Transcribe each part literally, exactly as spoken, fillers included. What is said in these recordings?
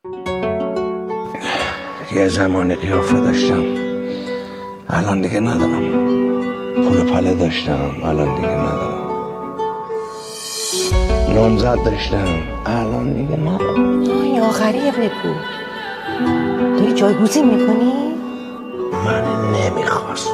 یه زمانی قیافه داشتم، الان دیگه ندارم. پول پله داشتم، الان دیگه ندارم. نامزد داشتم، الان دیگه ندارم. این آخریه بگو. توی جایگزین میکنی؟ من نمیخواست.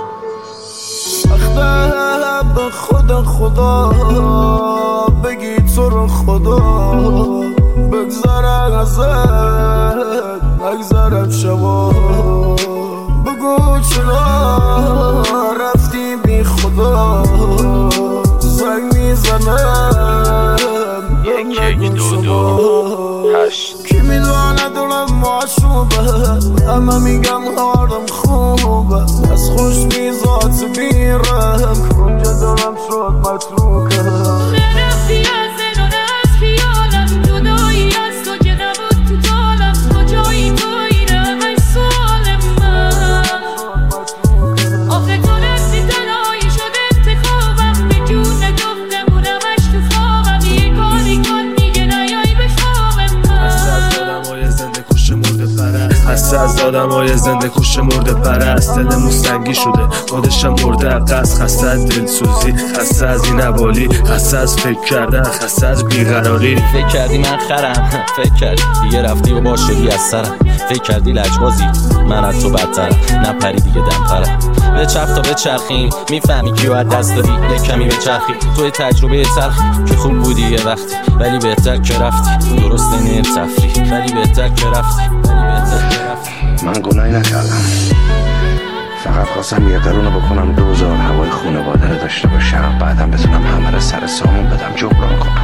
اخته به خدا خدا بگی تو رو خدا بگذارم ازت نگذارم شما بگو چرا رفتی بی خدا زنگ میزنم یک یک دو دو هشت. کی میدونه دلم معشوبه همه میگم حالم خوبه از خوش میزات میرم اونجا دلم شد متروکه رفتی از زنون از خیالم جدایی از تو که نبود تو دالم کجایی توی رمش سوال من آخه تو رفتی تنهایی شد انتخابم به جون گفتم و رمش تو خوابم یه کاری کن دیگه نیایی به خواب من خسته از آدم های زنده کش مرده پرست دلمون سنگی شده خودشم مرده قصد خسته از دلسوزی خسته از این حوالی خسته از فکر کردن خسته از بیقراری فکر کردی من خرم فکر کردی دیگه رفتی و با شدی از سرم فکر کردی لجبازی من از تو بدترم نپری دیگه دمترم به چرخ تا به چرخیم میفهمی کیو از دست دادی یک کمی به چرخی توی تجربه تلخی که خوب بودی یه وقتی ولی بهتر که رفتی درست نه تفریح ولی بهتر که رفتی ولی بهتر که رفتی. من گناهی نکردم، فقط خواستم یه قرونو بکنم دوزار هوای خونواده رو داشته باشم بعدم بتونم همه رو سر سامون بدم جبران کنم.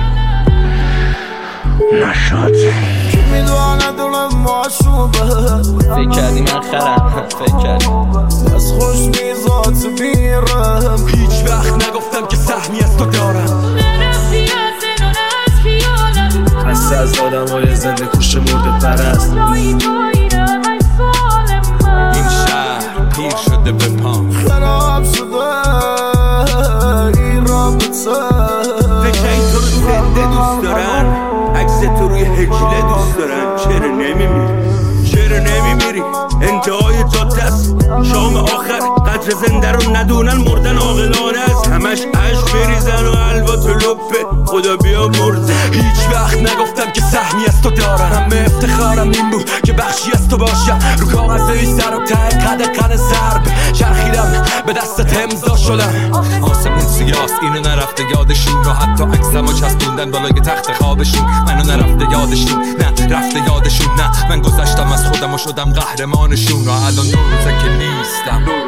نشد. کی میدونه دلم معشوبه فکر کردی من خرم فکر کردی از خوش میزات میرم هیچ وقت نگفتم که سهمی از تو دارم رفتی از زنون از خیالم خسته از آدم های زنده کش مرده پرست جایی توی رمش سوال من این شهر پیر شده به پام خراب شده این رابطه فکر این تو رو زنده دوست دارن عکس تو روی هجله دوست دارن چرا نمیمیری چرا نمیمیری انتهای جاده است شام آخر قدر زنده رو ندونن مردن عاقلانه است همش عشق بریزن و حلوا تو لپه خدا بیا مرده هیچ وقت نگفتم که سهمی از تو دارم همه افتخارم این بود که بخشی از تو باشم رو کاغذی سر و ته قد قد ضرب چرخیدم به دستت امضا شدم آسمون سیاست اینو نرفته یادشون و حتی عکسمو چسبوندن بالای تخت خوابشون منو نرفته یادشون نه رفته یادشون نه من گذشتم از خودم و شدم قهرمانشون و الان دو روزه که نیستم